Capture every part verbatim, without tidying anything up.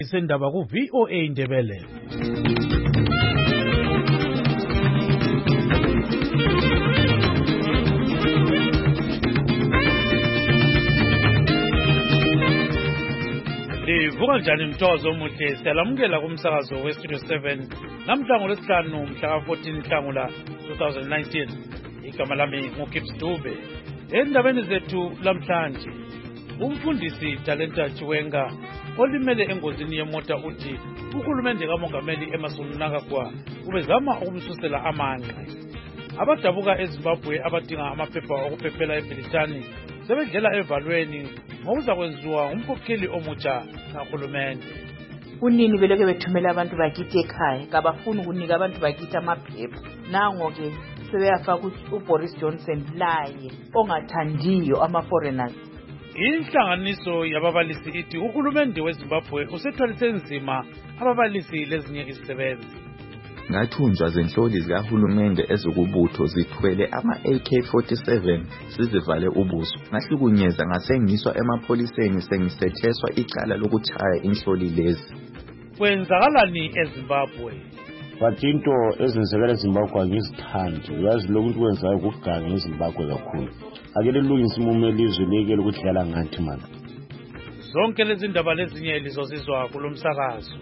Isendaba ku V O A Indebele. Livuka njani Mthozo omuhle, siyalamukela kumsakazo we Studio seven namhla ngolwesihlanu mhla fourteen Nhlangula twenty nineteen. Igama lami nguKips Dube. Endabeni zethu lamhlanje, umfundisi Talenta Chiwenga olimele engozini yemota uthi uhulumende kaMongameli Emmerson Mnangagwa ubezama ukumsusela amanqe. Abadabuka eZimbabwe abadinga amaphepha okuphephela eBritani sebedlela evalweni ngokuza kwenziwa umkhokheli omutsha kahulumende. Unini beleke bethumela abantu bakithi ekhaya kabafuni ukunika abantu bakithi amaphepha. Nango ke sebeyafaka uBoris Johnson laye ongathandiyo ama-foreigners. Inhlanganiso yababalisi ithi uhulumende weZimbabwe usethwalise nzima ababalisi lezinye izisebenzi. Ngathunjwa zenhloli zikahulumende ezokubutho zithwele ama-A K forty-seven sizivale ubuso. Ngahlukunyezwa ngasengiswa emapholiseni sengisetheswa icala lokuchaya inhloli lezi. Kwenzakalani eZimbabwe? But into ezensekela eZimbabwe angizithandi. Uyazi lokhu ukuthi kwenzayo kuganga eZimbabwe kakhulu. Ake lilungise umumo elizwe lekele ukuthi dlala ngathi manje. Zonke lezi ndaba lezinye lizozizwa kulomsakazo.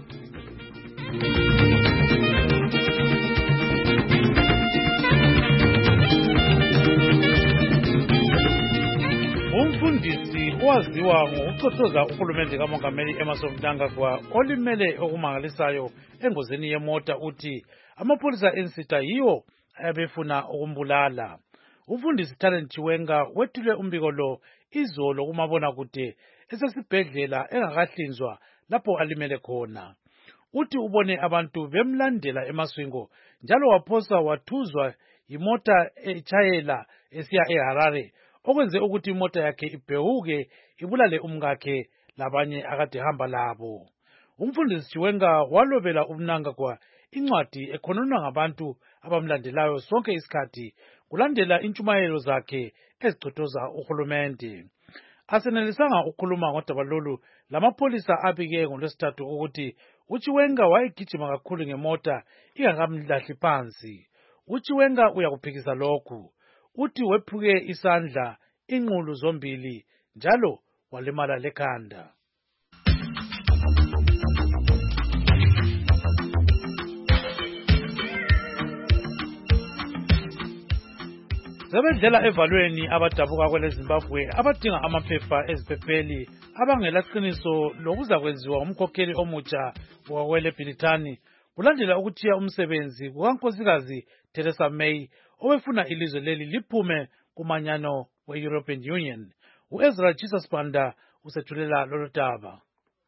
Umfundisi owaziwa ngokuchothoza uhulumende kaMongameli Emmerson Mnangagwa olimele okumangalisayo engozini yemota uthi amapholisa ensita yiwo ayabefuna ukumbulala. Umfundisi Talenta Chiwenga wethule umbiko lo izolo kumabona kude esesibhedlela engakahlinzwa lapho alimele khona. Uthi ubone abantu bemlandela emaswingo njalo waphosa wathuzwa imota echayela esiya eHarare okwenze ukuthi imota yakhe ibhewuke ibulale umkakhe labanye akade hamba labo. Umfundisi Chiwenga walobela uMnangagwa incwadi ekhononwa ngabantu abamlandelayo sonke isikhathi kulandela intshumayelo zakhe ezichothoza uhulumende. Asenelisanga ukukhuluma ngodaba lolu lamapholisa abike ngolwesithathu ukuthi uChiwenga wayegijima kakhulu ngemota ingakamlahli phansi. uChiwenga uyakuphikisa lokhu. Uthi wephuke isandla, inqulu zombili njalo walimala lekhanda. Sebedlela evalweni abadabuka kwele Zimbabwe abadinga amaphepha eziphepheli abangela qiniso lokuza kwenziwa umkhokheli omutsha wakwele Britani kulandela ukuthiya umsebenzi kukankosikazi Theresa May owefuna ilizwe leli liphume kumanyano we-European Union. U-Ezra Jesus Banda usethulela lolu daba.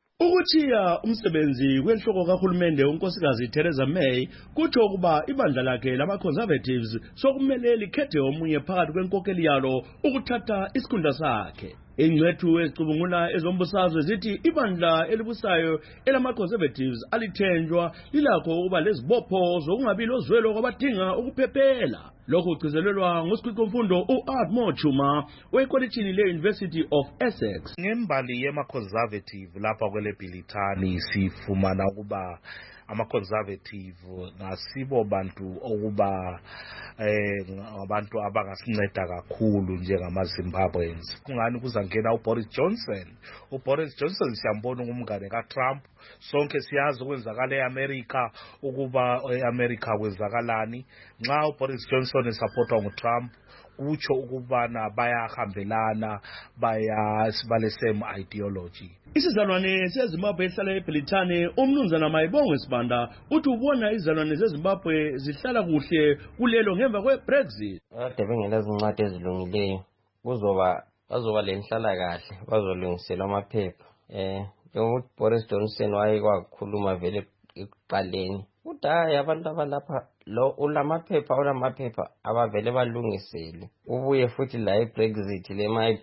Ukuthiya umsebenzi kwenhloko kahulumende unkosikazi Theresa May kutsho ukuba ibandla lakhe lama-Conservatives sokumele likhethe omunye phakathi kwenkokheli yalo ukuthatha isikhundla sakhe. Ingcwethu ezicubungula ezombusazwe zithi ibandla elibusayo elama-Conservatives alithenjwa lilakho ukuba lezibopho zokungabi lozwelo kwabadinga ukuphephela. Lokhu kugcizelelwa ngusikhwicomfundo u-Ardmore Chuma wekolitshini le-University of Essex. Ngembali yema-Conservative lapha kwele Britani sifumana ukuba ama-Conservative ngasibo bantu okuba eh abantu abangasinceda kakhulu njengama-Zimbabweans. Kungani kuzangena uBoris Johnson. uBoris Johnson siyambona ngumngane kaTrump. Sonke siyazi ukwenzakala eAmerica ukuba eAmerica kwenzakalani. Nxa uBoris Johnson esupportwa nguTrump kutsho ukubana bayahambelana bayasibale same ideology. Isizalwane seZimbabwe ehlala eBritani umnumzana Mayibongo Sibanda uthi ubona izizalwane zeZimbabwe zihlala kuhle kulelo ngemva kweBrexit. Ade bengela zincwadi ezilungileyo kuzoba bazoba lenhlala kahle bazolungisela amaphepha. Eh ukuthi Boris Johnson wayekwakhuluma vele ekuqaleni uthi hayi abantu abalapha lo ulamaphepha ulamaphepha abavele balungisele ubuye futhi la eBrexit le mayi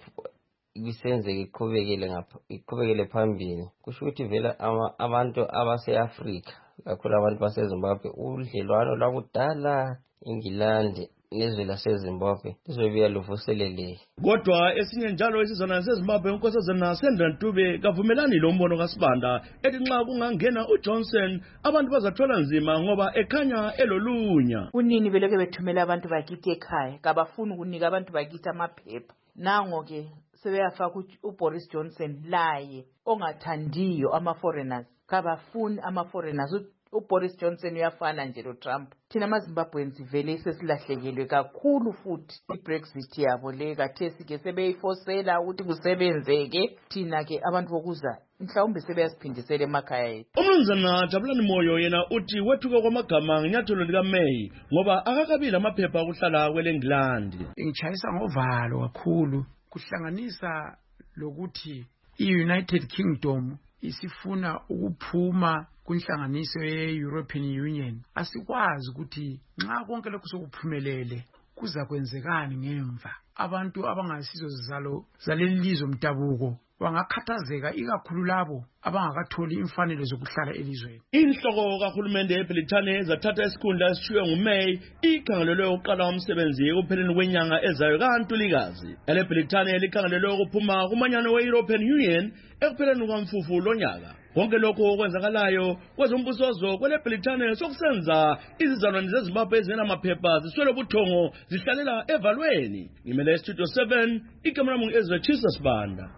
isenzeke iqhubekele ngapha iqhubekele phambili kusho ukuthi vele abantu abaseAfrika kakhulu abantu baseZimbabwe udlelwano lwakudala Engilandi nezwe laseZimbabwe lizobuya luvuseleleke. Kodwa esinye njalo isizwana seZimbabwe unkosazana Sandra Ntube kavumelani lo mbono kaSibanda ethi nxa kungangena uJohnson abantu bazathola nzima ngoba ekhanya elolunya. Unini beleke bethumela abantu bakithi ekhaya kabafuni ukunika abantu bakithi amaphepha. Nango ke sebeyafaka uBoris Johnson laye ongathandiyo ama-foreigners kabafuni ama-foreigners. uBoris Johnson uyafana nje loTrump. Thina amaZimbabweans vele sesilahlekelwe kakhulu futhi iBrexit yabo le kathesi ke sebeyifosela ukuthi kusebenzeke thina ke abantu bokuza mhlawumbe sebeyasiphindisela emakhaya ethu. Umnumzana Jabulani Moyo yena uthi wethuke kwamagama ngenyathelo likaMay ngoba akakabili amaphepha okuhlala kweleNgland. Ngitshayisa ngovalo kakhulu kuhlanganisa lokuthi iUnited Kingdom isifuna ukuphuma kunhlanganiso ye-European Union. Asikwazi ukuthi nxa konke lokhu sokuphumelele kuza kwenzekani ngemva. Abantu abangasizo zizalo zaleli lizwe mdabuko bangakhathazeka ikakhulu labo abangakatholi imfanelo zokuhlala elizweni. Inhloko kahulumende eBrithani zathatha isikhundla esishiywe nguMay ikhangelelwe ukuqala umsebenzi ekupheleni kwenyanga ezayo kaNtulikazi. EleBrithani likhangelelwe ukuphuma kumanyano we-European Union ekupheleni kwaMfumfu lonyaka. Konke lokho okwenzakalayo kwezombusozo kweleBrithani sokusenza izizalwane zeZimbabwe ezinamaphepha ziswele ubuthongo zihlalela evalweni. Ngimele Studio seven ikamera mu Ezra Chisa Sibanda.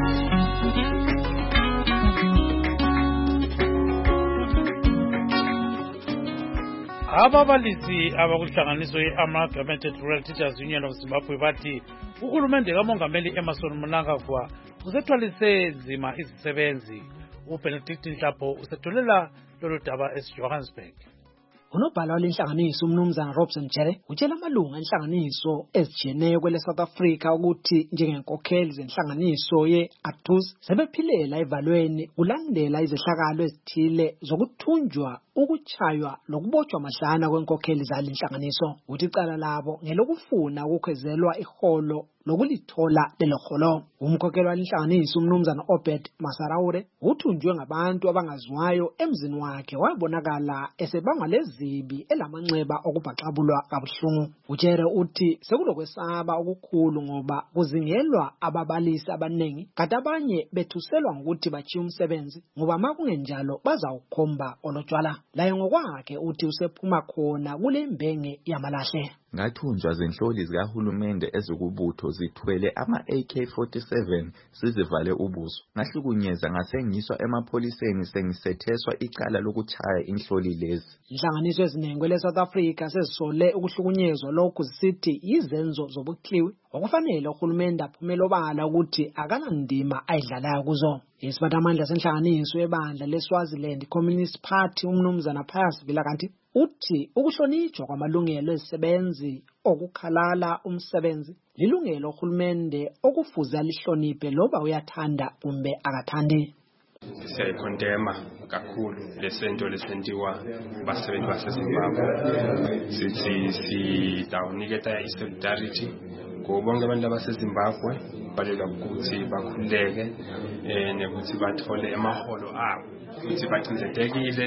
Ababalisi abakuhlanganiso ye-Amalgamated Rural Teachers Union of Zimbabwe bathi uhulumende kamongameli Emmerson Mnangagwa usethwalise nzima izisebenzi. uBenedict Nhlapho usetholela lolu daba eJohannesburg. Unobhala walenhlanganiso umnumzana Robson Jere utshela amalunga enhlanganiso ezijiyeneyo kwele South Africa ukuthi njengenkokheli zenhlanganiso ye-A T U S sebephilela evalweni kulandela izehlakalo ezithile zokuthunjwa ukuchaywa lokubotshwa mahlana kwenkokheli zalenhlanganiso. Uthi icala labo ngelokufuna ukukhwezelwa iholo lokulithola lelo holo. Umkhokheli walenhlanganiso umnumzana Obed Masaraure uthunjwe ngabantu abangazwayo emzini wakhe wabonakala esebangwa lezibi elamanxeba okubhaxabulwa kabuhlungu. Ujere uthi sekulokwesaba okukhulu ngoba kuzingelwa ababalisi abanengi kanti abanye bethuselwa ngokuthi bachiya umsebenzi ngoba makungenjalo bazawukhomba olotshwala. Laye ngokwakhe uthi usephuma khona kule mbenge yamalahle. Ngathunjwa zenhloli zikahulumende ezikubutho zithwele ama-A K forty-seven sizivale ubuso. Ngahlukunyeza ngasengiswa emapholiseni sengisetheswa icala lokuchaya inhloli lezi. Inhlanganiso eziningi kwele South Africa sezisole ukuhlukunyezwa lokhu zisithi izenzo zobukliwi okufanele uhulumende aphumele obala ukuthi akanandima ayidlalayo kuzo. Isiphathamandla senhlanganiso ebandla leSwaziland Communist Party umnumzana Pius Vilakanti uthi ukuhlonitshwa kwamalungelo ezisebenzi okukhalala umsebenzi lilungelo uhulumende okufuze alihloniphe loba uyathanda kumbe akathandi. Siyayikondema kakhulu lesento lesentiwa basebenzi baseZimbabwe. Sithi sidawuniketa isolidarity kubonke abantu abaseZimbabwe balela ukuthi bakhuleke eh nekuthi bathole emaholo abo futhi bacinzetekile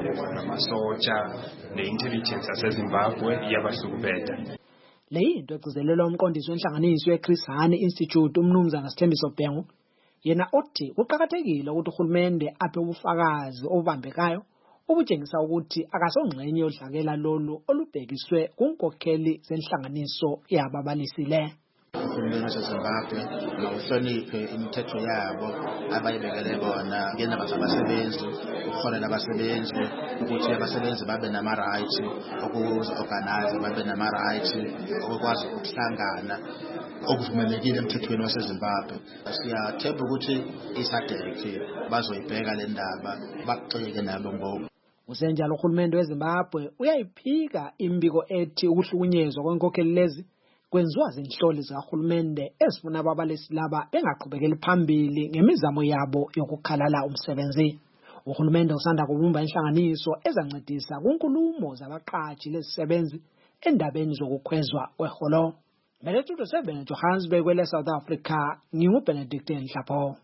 namasotsha neintelligence yaseZimbabwe iyabahlukubeda. Le into egcizelelwa umqondisi wenhlanganiso yeChris Hani Institute umnumzana Sithembiso Bhengu yena othi kuqhakathekile ukuthi uhulumende aphe ubufakazi obambekayo obutshengisa ukuthi akasongxenye yodlakela lolu olubhekiswe kunkokheli zenhlanganiso yababalisi le. Uhulumeni waseZimbabwe mawuhloniphe imithetho yabo abayibekele bona ngendaba zabasebenzi ukuholela abasebenzi ukuthi abasebenzi babe nama-rights okuzi-organize babe nama-rights okukwazi ukuhlangana okuvumelekile emthethweni waseZimbabwe. Siyathemba ukuthi isadec bazoyibheka le ndaba baxeke nabo ngoba usenjalo uhulumende weZimbabwe uyayiphika imbiko ethi ukuhlukunyezwa kwenkokheli lezi kwenziwa zinhloli zikahulumende ezifuna ababalisi laba bengaqhubekeli phambili ngemizamo yabo yokukhalala umsebenzi. Uhulumende usanda kubumba inhlanganiso ezancedisa kunkulumo zabaqashi lezisebenzi endabeni zokukhwezwa kweholo. Mele Studio seven Johannesburg kwele South Africa nginguBenedict Nhlapho.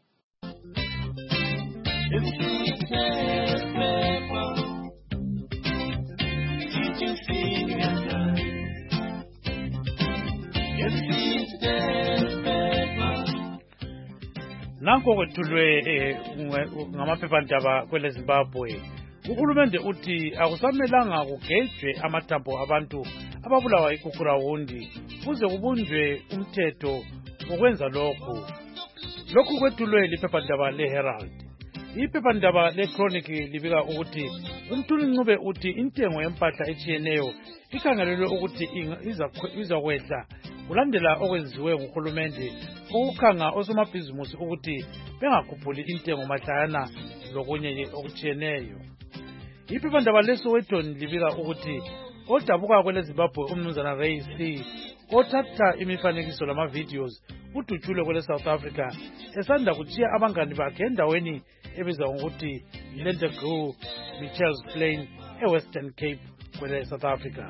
nanko kwethulwe ngamaphephandaba kwele Zimbabwe. Uhulumende uthi akusamelanga kugejwe amathambo abantu ababulawa ikukurawundi kuze kubunjwe umthetho wokwenza lokhu. Lokhu kwethulwe liphephandaba leHerald. Iphephandaba leChronic libika ukuthi uMthunzube uthi intengo yempahla etshiyeneyo ikhangelelwe ukuthi izakwehla kulandela okwenziwe nguhulumende ukukhanga osomabhizimusi ukuthi bengakhuphuli intengo mahlayana lokunye okutshiyeneyo. Iphephandaba leSoweto libika ukuthi odabuka kwele Zimbabwe umnumzana Ray C othatha imifanekiso lama-videos udutshule kwele South Africa esanda kutshiya abangani bakhe endaweni ebizwa ngokuthi Lentegru Mitchells Plain eWestern Cape kwele South Africa.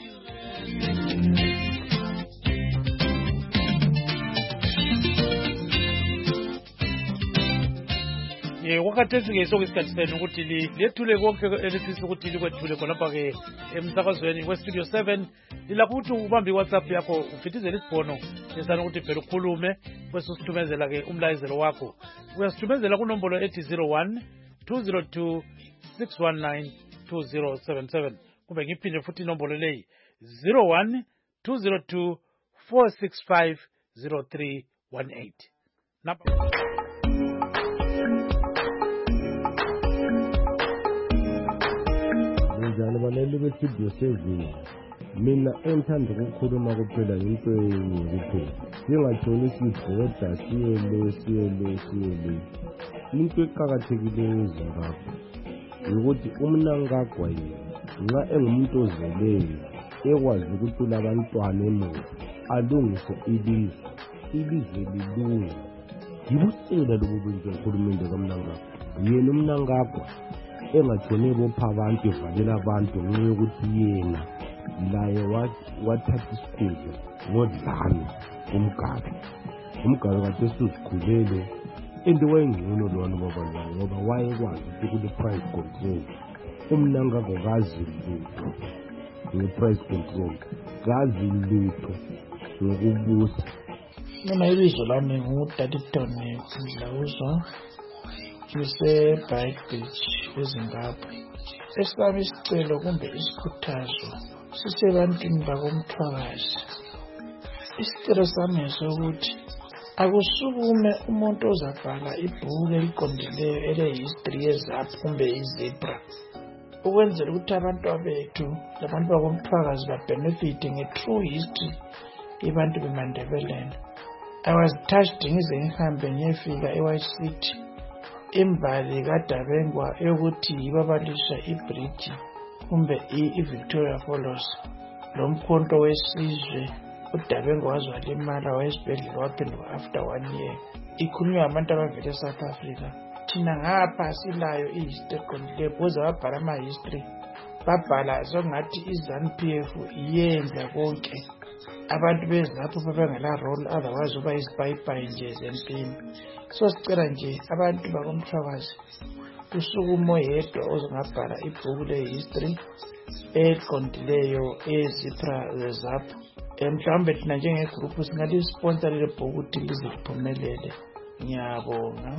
Ye wakathetsi ke sokusikhathi senu ukuthi lethule konke elifisa ukuthi likwethule khonapha ke emsakazweni we Studio seven lilakuthi ubambe iWhatsApp yakho ufitizele isibhono lesana ukuthi phela ukhulume bese usithumezela ke umlayezelo wakho. Uyasithumezela ku nombolo ethi zero one two zero two six one nine two zero seven seven kumbe ngiphinde futhi inombolo leyi zero one two zero two four six five zero three one eight. Njani baleli bestudio seven mina engithanda ukukhuluma kuphela into enye kuphela singatholi sibhoda siyele siyele siyele into eqakathekileyo eZimbabwe ukuthi umnankagwa yena nxa engumuntu ozeleyo ekwazi ukuthula abantwana emuva alungise ilizwe ilizwe lilunge ngibusela lobubunje uhulumende kamnankagwa yena umnankagwa engatshone bopha abantu evalela abantu ngenxa yokuthi yena laye wathatha isikhundla ngodlame umgaba umgaba kade sizikhulele into wayengcono lona babazali ngoba wayekwazi ukuthi kule-price control umnankagwa kazi lutho nge-price control kazi lutho ngokubusa. Mina ibizo lami nguDadington Mdlawuzwa ngise-Bright Beach eZimbabwe. Esami isicelo kumbe isikhuthazo sisebantwini bakomthwakazi. Isicelo sami esokuthi akusukume umuntu ozabhala ibhuku eliqondileyo ele-history yeZAPU kumbe iZebra ukwenzela ukuthi abantu bethu labantu bakomthwakazi babenefite nge-true history yabantu beMandebeleni. I was touched ngize ngihambe ngiyefika eWhite City imbali kaDabengwa yokuthi yibabalisha ibridge kumbe iVictoria Falls lomkhonto wesizwe uDabengwa waziwalimala wayesibhedlela waphenduka after one year. Ikhulunywa abantu abavele eSouth Africa. Thina ngapha silayo ihistory qondileyo boza babhala ama-history babhala songathi iZANU-P F iyenza konke abantu bezapho babengela role otherwise uba isipayipayi nje zempini. So sicela nje abantu bakomthwakazi kusukumo oyedwa ozongabhala ibhuku le-history eqondileyo ezipra zeZAPU. Mhlawumbe thina njengegroup singalisponsor lelo bhuku ukuthi lize liphumelele. Ngiyabonga.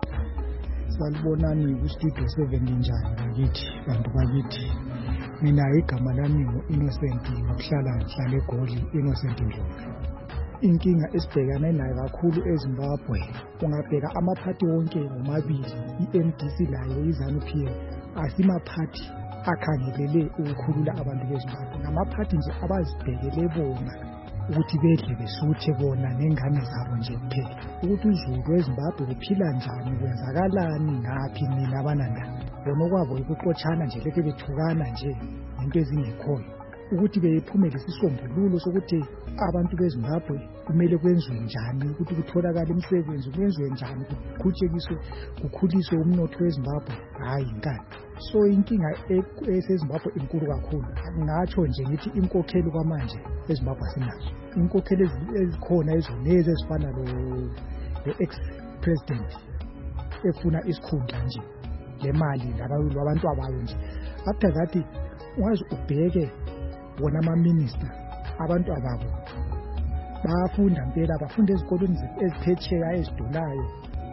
Salibonani kuStudio seven njani bakithi bantu bakithi. Mina igama lami ngu-Innocent ngokuhlala ngihlala eGoli Innocent Ndlovu. Inkinga esibhekane nayo kakhulu eZimbabwe ungabheka amaphathi wonke omabili i-M D C layo iZANU-P F asimaphathi akhangelele ukukhulula abantu beZimbabwe namaphathi nje abazibhekele bona ukuthi bedle besuthe bona nengane zabo nje kuphela ukuthi uzulu weZimbabwe uphila njani kwenzakalani ngaphi nina abanandaba bona okwabo ukuxotshana nje leke bethukana nje into ezingekhoyo ukuthi bephumele isisombululo sokuthi abantu beZimbabwe kumele kwenziwe njani ukuthi kutholakala imisebenzi kwenziwe njani kukhutshekiswe kukhuliswe umnotho weZimbabwe hayi inkani. So inkinga eseZimbabwe inkulu kakhulu. Ngatsho nje ngithi inkokheli kwamanje eZimbabwe sinazo inkokheli ezikhona ezonezi ezifana lo-ex president efuna isikhundla nje lemali labantu abayo nje after that wazi ubheke bona ama-minister abantu ababo bayafunda mpela bafunda ezikolweni eziphetsheya ezidolayo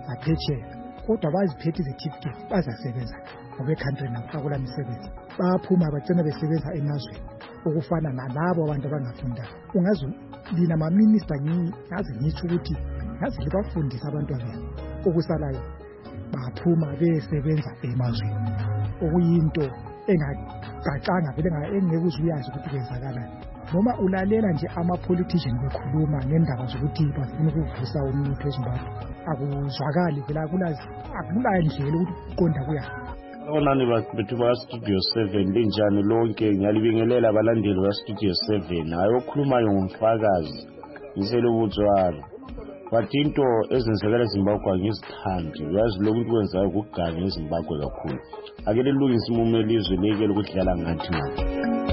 ngaphetsheya kodwa baziphethe izetifiketi bazasebenza ngoba ekhantrini akula misebenzi bayaphuma bagcina besebenza emazweni okufana nalabo abantu abangafundanga ungaze lina maminista ngaze ngitsho ukuthi ngaze libafundisa abantwana okusalayo baphuma besebenza emazweni okuyinto engagacanga vele engeke uzuyazi ukuthi kwenzakalani noma ulalela nje ama-politician bekhuluma ngendaba zokuthi bafuna ukuvusa umnotho eZimbabwe akuzwakali vele akulandlela ukuthi kuqonda kuyaphi. Onani bethu baka-Studio seven linjani lonke ngiyalibingelela abalandeli baka-Studio seven hayi okhulumayo ngumfakazi ngiselobutswalo but into ezenzekela eZimbabwe angizithandi uyazi lokhu ukuthi kwenzayo kuganga eZimbabwe kakhulu ake lilungise imumo elizwe lekele ukuthi dlala ngathi ngathi.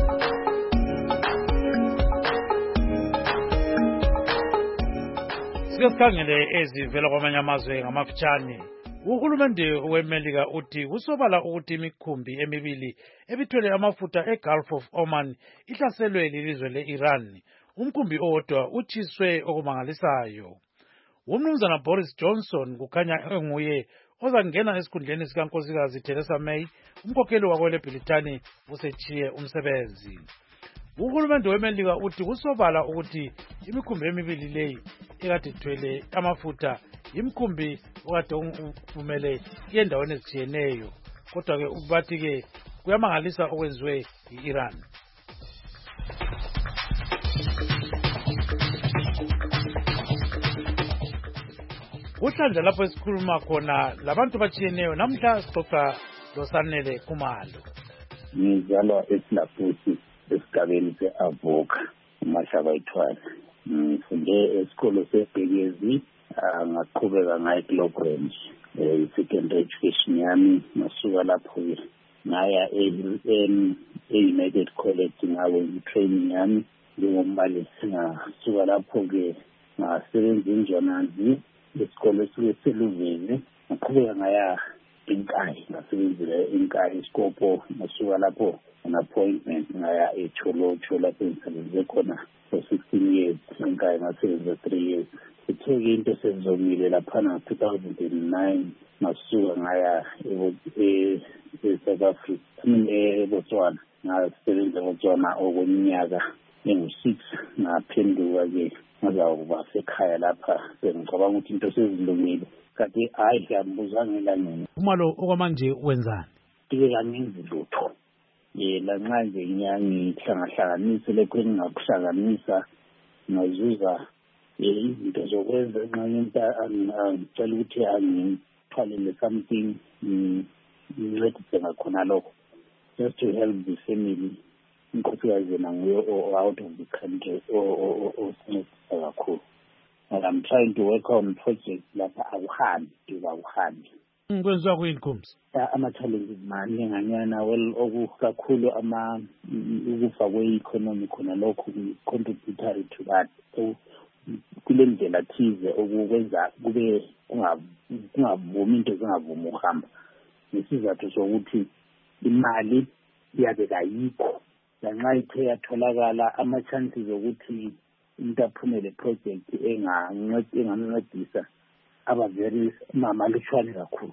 Sike sikhangele ezivela kwamanye amazwe ngamafitshane. Uhulumende weMelika uthi kusobala ukuthi imikhumbi emibili ebithwele amafutha eGulf of Oman ihlaselwe lilizwe le-Iran. Umkhumbi owodwa utshiswe okumangalisayo. Umnumzana Boris Johnson kukhanya enguye ozangena esikhundleni sikankosikazi Theresa May, umkhokheli wakweleBrithani usetshiye umsebenzi. Uhulumende weMelika uthi kusobala ukuthi imikhumbi emibili leyi ekade ithwele amafutha imkhumbi okade uvumele endaweni ezitshiyeneyo kodwa ke bathi ke kuyamangalisa okwenziwe yi-Iran. Kuhlanje lapho esikhuluma khona labantu batshiyeneyo namhla sixoxa loSanele Khumalo. Ngizalwa eSilafuthi esigabeni se-Avoka uMashaba Ithwala. Ngifunde esikolo sebhekezi ngaqhubeka ngayo eGlobe Range secondary education yami ngasuka lapho ngaya e-United College ngakwenza training yami njengombalisi ngasuka lapho-ke ngasebenza eNjwananzi esikolo esiseluveni ngaqhubeka ngaya eNkayi ngasebenzela eNkayi isikopho ngasuka lapho an-appointment ngaya eCholocho lapho ngisebenze khona for sixteen years eNkayi ngasebenza three years. Ithe-ke into sezomile laphana two thousand nine ngasuka ngaya e-South Africa eBotswana ngasebenza eBotswana okweminyaka engu-six ngaphenduka-ke ngazakuba sekhaya lapha sengicabanga ukuthi into sezilungile kanti hayi ngiyambuzanga elangeni. Khumalo okwamanje wenzani? Ike kangenzi lutho ye lanxa nje ngiyangihlangahlanganise lekho engingakuhlanganisa ngazuza izinto zokwenza enxanyeni ngicela ukuthi angithwalele something ngincedise ngakhona lokho just to help the family. Inkosikazi yena nguye out of the country osincedisa kakhulu. And I'm trying to work on projects lapha akuhambi duba akuhambi. Kwenziwa kuyini Khumsi? Ama-challenges maninganyana well okukakhulu ama ukufa kwe-economy khona lokho contributory to that. So kule ndlela thize okukwenza kube kungavumi into zingavumi ukuhamba nesizathu sokuthi imali iyabe kayikho lanxa ithe yatholakala ama-chances okuthi umuntu aphumele project engamncedisa aba very mamalutshwane kakhulu.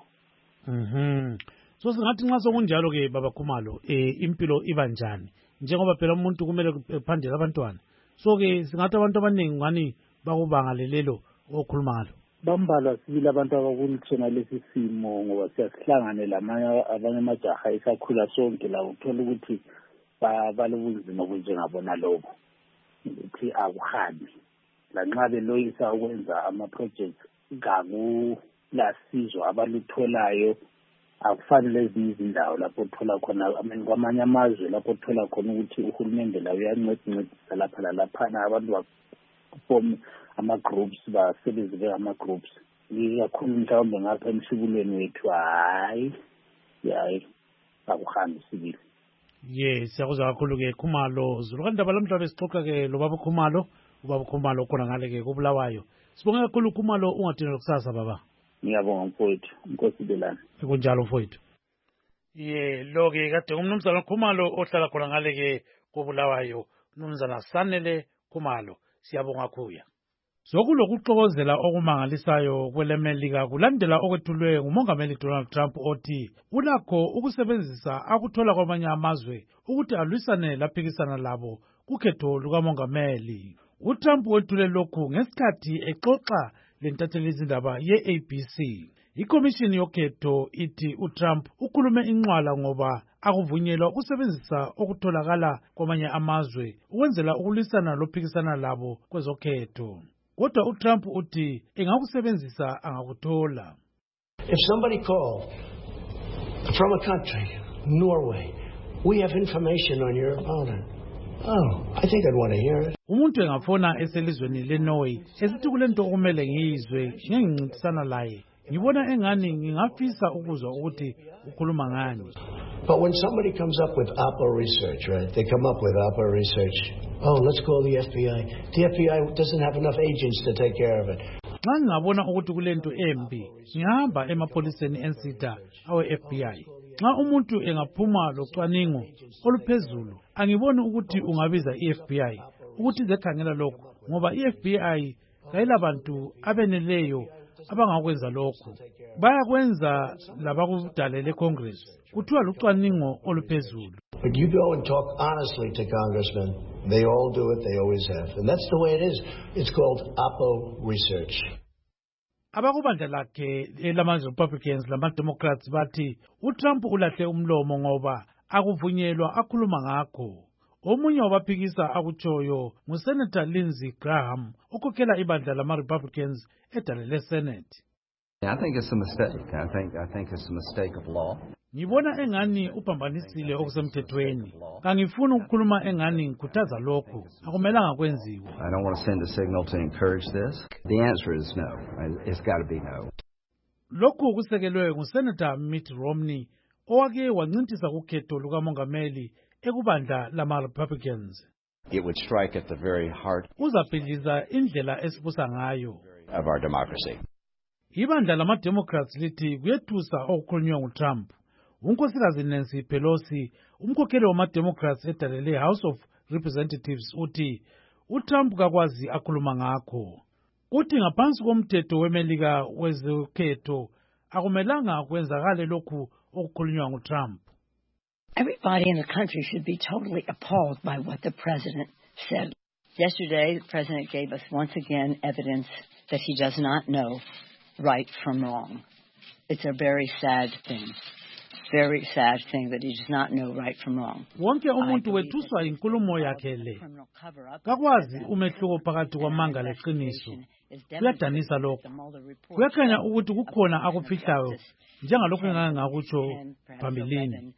Mhm. So singathi nxa sokunjalo ke baba Khumalo eh impilo iba njani njengoba phela umuntu kumele kuphandele abantwana. So ke singathi abantu abaningi ngani bakubangalelelo okhuluma ngalo. Bambalwa sibili abantu abakulithena lesi simo ngoba siyasihlangane lamanye abanye amajaha esakhula sonke la uthola ukuthi balobunzima obunjengabona lobo ukuthi akuhambi lanxa beloyisa ukwenza ama-projects ngakulasizwa abalutholayo akufani lezinye izindawo lapho uthola khona kwamanye amazwe lapho uthola khona ukuthi uhulumende lawo uyancedisa lapha lalaphana abantu bafome ama-groups basebenzi bengama-groups ikakhulu mhlawumbe ngapha emhlubulweni wethu hayi hayi akuhambi sibili. Yes, siyakuzwa kakhulu ke Khumalo Zulu. Kanti abalamhlanje sixoxa ke lo baba Khumalo, ubaba Khumalo khona ngale ke kubulawayo. Sibonge kakhulu Khumalo ungadinela kusasa baba. Ngiyabonga mfowethu, inkosi belana. Kunjalo mfowethu. Ye, lo ke kade umnumzana Khumalo ohlala khona ngale ke kubulawayo, umnumzana Sanele Khumalo. Siyabonga kuya. Sokulokuxokozela okumangalisayo kwelemelika kulandela okwethulwe ngumongameli Donald Trump othi ulakho ukusebenzisa akuthola kwamanye amazwe ukuthi alwisane laphikisana labo kukhetho lukamongameli. UTrump wethule lokhu ngesikhathi exoxa lentathelizindaba ye-A B C. Ikomishini yokhetho ithi uTrump ukhulume inxwala ngoba akuvunyelwa ukusebenzisa okutholakala kwamanye amazwe ukwenzela ukulwisana lophikisana labo kwezokhetho. Kodwa uTrump uthi engakusebenzisa angakuthola. If somebody called from a country, Norway, we have information on your opponent. Oh, I think I'd want to hear it. Umuntu engafona eselizweni leNorway esithi kulento okumele ngiyizwe ngengincintisana laye. Ngibona engani ngingafisa ukuzwa ukuthi ukhuluma ngani. But when somebody comes up with Oppo research, right? They come up with Oppo research. Oh, let's call the F B I. The F B I doesn't have enough agents to take care of it. Nxa ngabona ukuthi kulento embi, ngihamba emapholiseni ensitha awe F B I. Nxa umuntu engaphuma locwaningo oluphezulu, angiboni ukuthi ungabiza i-F B I ukuthi zekhangela lokho ngoba i-F B I kayilabantu abeneleyo abangakwenza lokho. Bayakwenza labakudalele Congress. Kuthiwa lucwaningo oluphezulu. But you go and talk honestly to congressmen. They all do it. They always have. And that's the way it is. It's called Oppo research. Abakubandla lakhe elama Republicans lama Democrats bathi uTrump ulahle umlomo ngoba akuvunyelwa akhuluma ngakho. Omunye wabaphikisa akutshoyo nguSenator Lindsey Graham okhokhela ibandla lama Republicans edalele Senate. I think it's a mistake. I think I think it's a mistake of law. Ngibona engani uphambanisile okusemthethweni. Kangifuni ukukhuluma engani ngikhuthaza lokho. Akumelanga kwenziwe. I don't want to send a signal to encourage this. The answer is no. It's got to be no. Lokhu kusekelwe nguSenator Mitt Romney owake wancintisa kukhetho lukamongameli ekubandla lama Republicans. It would strike at the very heart Uzabhidliza indlela esibusa ngayo of our democracy. Ibandla lama Democrats lithi kuyethusa okukhulunywa nguTrump. Unkosikazi Nancy Pelosi, umkhokheli wama Democrats edalele House of Representatives uthi uTrump kakwazi akhuluma ngakho. Uthi ngaphansi komthetho wemelika wezokhetho akumelanga kwenzakale lokhu okukhulunywa nguTrump. Everybody in the country should be totally appalled by what the president said. Yesterday, the president gave us once again evidence that he does not know right from wrong. It's a very sad thing. Very sad thing that he does not know right from wrong. Wonke umuntu wethuswa inkulumo yakhe le. Kakwazi umehluko phakathi kwamanga leqiniso. Kuyadanisa lokho. Kuyakhanya ukuthi kukhona akufihlayo njengalokho engake ngakutsho phambilini.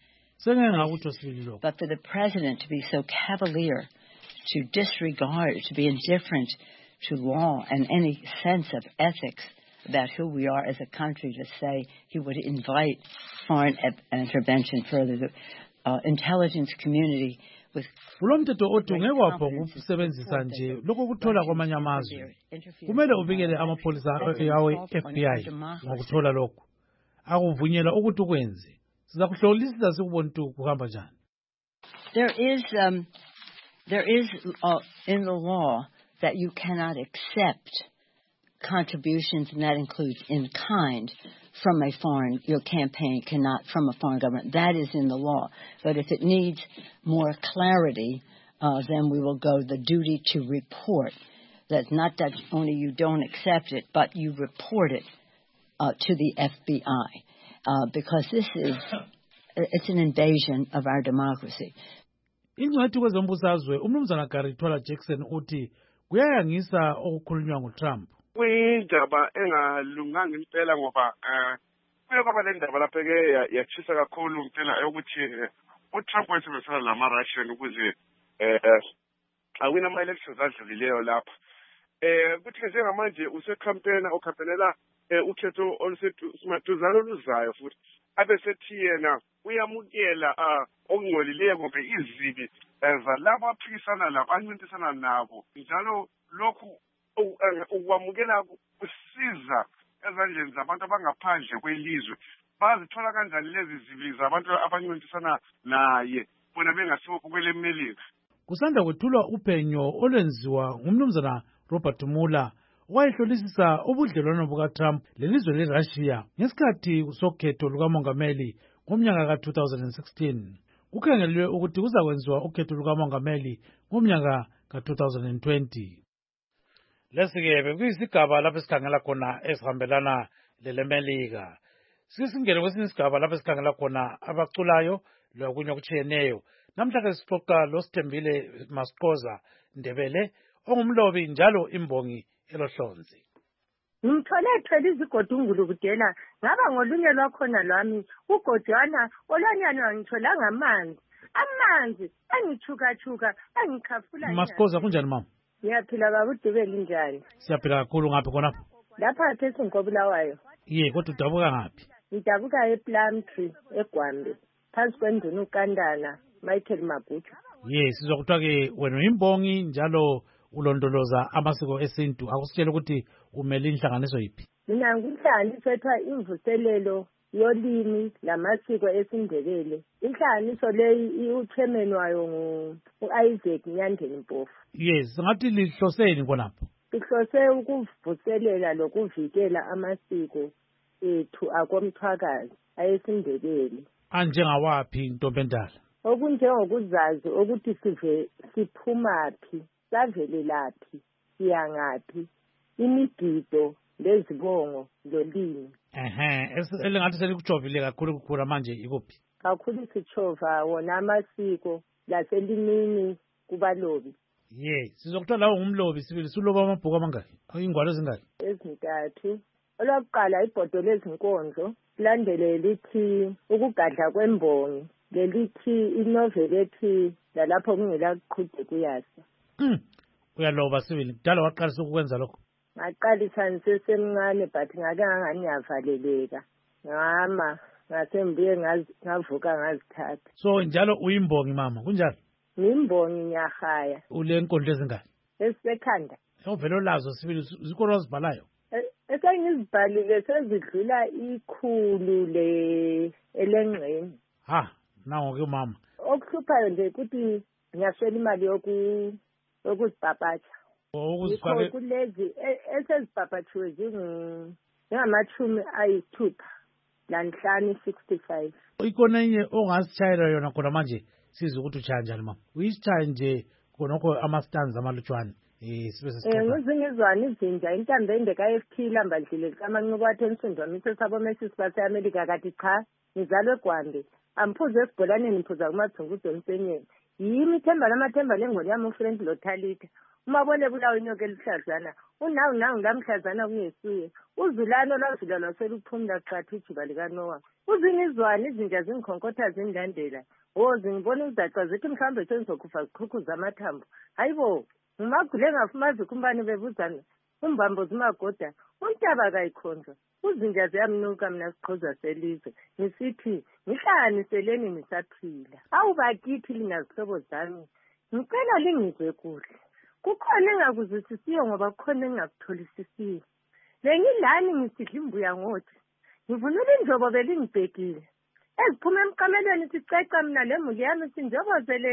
But for the president to be so cavalier, to disregard, to be indifferent to law and any sense of ethics about who we are as a country, to say he would invite foreign intervention further, the uh, intelligence community with kulomthetho othi ungekwapo ukusebenzisa nje lokho kuthola kwamanye amazwe. Kumele ubikele amapholisa yawe F B I ngokuthola lokho. Akuvunyelwa ukuthi ukwenze. There is, um, there is uh, in the law that you cannot accept contributions, and that includes in kind, from a foreign, your campaign cannot, from a foreign government. That is in the law. But if it needs more clarity, uh, then we will go the duty to report. That's not that only you don't accept it, but you report it uh, to the F B I. Uh, because this is, it's an invasion of our democracy. Ingcwethi kwezombusazwe umnumzana Gary Twala Jackson uthi kuyayangisa okukhulunywa nguTrump. Kuyindaba engalunganga impela ngoba eh kuye kwaba le ndaba lapha ke yachisa kakhulu impela ukuthi uTrump wayesebenzisana nama Russian ukuze eh awina ama elections adlulileyo lapha. Eh kuthi njengamanje usecampaign okhampenela ukhetho oluseduzana oluzayo futhi abesethi yena uyamukela okungcolileyo ngoba izibi zalabo aphikisana labo ancintisana nabo njalo lokhu ukwamukela kusiza ezandleni zabantu abangaphandle kwelizwe bazithola kanjani lezi zibi zabantu abancintisana naye bona bengasibo kwele Melika. Kusanda kwethulwa uphenyo olwenziwa ngumnumzana Robert Mueller wayehlolisisa ubudlelwano buka-Trump lelizwe leRussia ngesikhathi sokhetho lukamongameli ngomnyaka ka two thousand sixteen. Kukhangelwe ukuthi kuzakwenziwa ukhetho lukamongameli ngomnyaka ka two thousand twenty. Lesi-ke bekuyisigaba lapho esikhangela khona esihambelana lelemelika. Sisingene kwesinye isigaba lapho esikhangela khona abaculayo lokunye okutshiyeneyo. Namhlanje sixoxa loSithembile Masqoza Ndebele ongumlobi njalo imbongi elohlonzi. Ngimthole ethwele izigodungulu kudela ngaba ngolunye lwakhona lwami ugodwana olwanyana wangitholanga amanzi amanzi angithuka-thuka angikhafula. Masqoza kunjani mama? Ngiyaphila baba uDubeli njani? Siyaphila kakhulu ngaphi khonapho? Lapha phese ngikobulawayo. Ye kodwa udabuka ngaphi? Ngidabuka ePlumtree eGwambe phansi kwenduna uKandana Michael Mabucha. Ye sizwa kuthiwa ke wena uyimbongi njalo ulondoloza amasiko esintu. Akusitshela ukuthi umele inhlanganiso yiphi? Mina nginhlanganiso ethiwa imvuselelo yolimi lamasiko esiNdebele. Inhlanganiso leyi uchairman wayo ngu-Isaac Nyandeni Mpofu. Yes, ngathi lihloseni khonapho? Sihlose ukuvuselela lokuvikela amasiko ethu akomthwakazi ayesiNdebele. Anjengawaphi ntombi endala? Okunjengokuzazi ukuthi sive siphumaphi, savelelaphi, siyangaphi, imigido lezibongo zolimi. Ehe, elingathi selikujovile kakhulu kukhula manje ikuphi? Kakhulu sijova wona amasiko laselimini kubalobi. Ye, sizokuthiwa lawo ngumlobi sibili suloba amabhuku amangaki? Ingwalo ezingaki? Ezintathu. Olwakuqala ibhodo lezinkondlo, landele lithi ukugadla kwembongi, lelithi inoveli ethi lalapho kungela kuqhude kuyasa. Mm. Uyaloba sibili. Kudala waqalisa ukwenza lokho? Ngaqalisa ngisesemncane but ngake nganganyavaleleka. Ngama ngasembuye ngavuka ngazithatha. So njalo uyimbongi mama, kunjalo? Ngimbongi nyahaya. Ule nkondlo ezingaki? Esisekhanda. Ovelo lazo sibili zikolo wazibhalayo? Esengizibhalile sezidlula ikhulu le elengqeni. Ha, nawo ke mama. Okuhluphayo nje ukuthi ngiyashela imali yoku yokuzipapatha. Okuzifake kulezi esezipapathiwe zingu ngamachumi ayisithupha lanhlanu sixty-five. Ikona inye ongasitshayela yona khona manje siza ukuthi utshaya njani mama? Uyisitshaye nje khonokho ama-stands amalutshwane. Eh sibe sesixoxa. Eh ngizingizwana izinja intambo endeka F P lambadlile kaManqokwathe ensindwa mithe sabo Messi base America kathi cha ngizalwe eGwande amphuze esibholaneni mphuza kumathunguzo emsenyeni yimi ithemba lamathemba lengoni yami ufriend loThalita uma bone bulawo inyoka elihlazana unawu nawu lamhlazana kungesuye uzulano lwazula lwaseluphumla qathu ijiba likaNoah uzingizwana izinja zingikhonkotha zindandela oh zingibona uzaca zithi mhlambe sengizokufa ziqhukuza amathambo hayibo ngimagule ngafumazi kumbani bebuzana umbambo zimagoda untaba kayikhonza uzinja ziyamnuka mina siqhoza selizwe ngisithi ngihlaniseleni nisaphila awu bakithi lingazihlobo zami ngicela lingizwe kuhle kukhona engakuzwisisiyo ngoba kukhona engakutholisisiyo lengilani ngisidla imbuya ngothi ngivunula injobo belingibhekile eziphuma emqamelweni siceca mina lemuli yami sinjobozele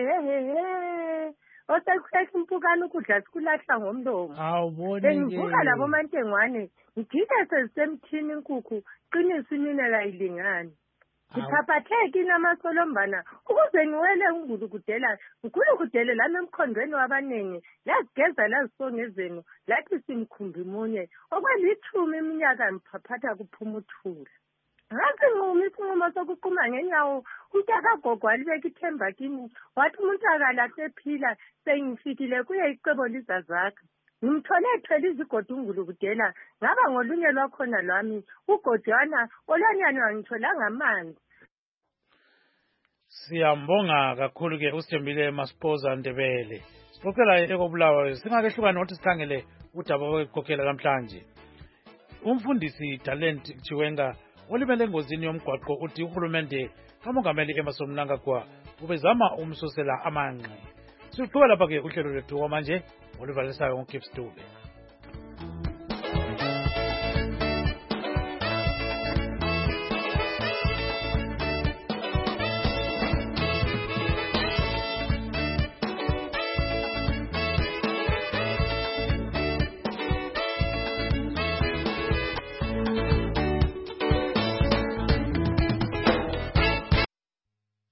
hehehe osekuseka impukane ukudla sikulahla ngomlomo awubone ngivuka labo mantengwane ngigide sezisemthini inkukhu qinisa imina kayilingani ngithaphatheki namasolombana ukuze ngiwele ngulukudela ngulukudele lami emkhondweni wabanengi lazigeza lazisongezeni lathi simkhumbi munye okwelithumi iminyaka ngiphaphatha kuphuma uthula ngathi nquma isinqumo sokuquma ngenyawo umntakagogo walibeka ithemba kimi wathi umuntu akalahle phila sengifikile kuye icebo lizazakha ngimthole ethwele izigodungulu kudela ngaba ngolunye lwakhona lwami ugodwana olwanyana wangitholanga amanzi. Siyambonga kakhulu ke uSithembile Masqoza Ndebele. Sixoxela ekobulawayo singakehlukani ukuthi sikhangele udaba wekhokhela namhlanje. Umfundisi Talent Chiwenga olimele engozini yomgwaqo uthi uhulumende kamongameli Emmerson Mnangagwa ubezama umsosela amanqe. Siqhubeka lapha ke uhlelo lwethu manje oluvalisayo ngoKipstube.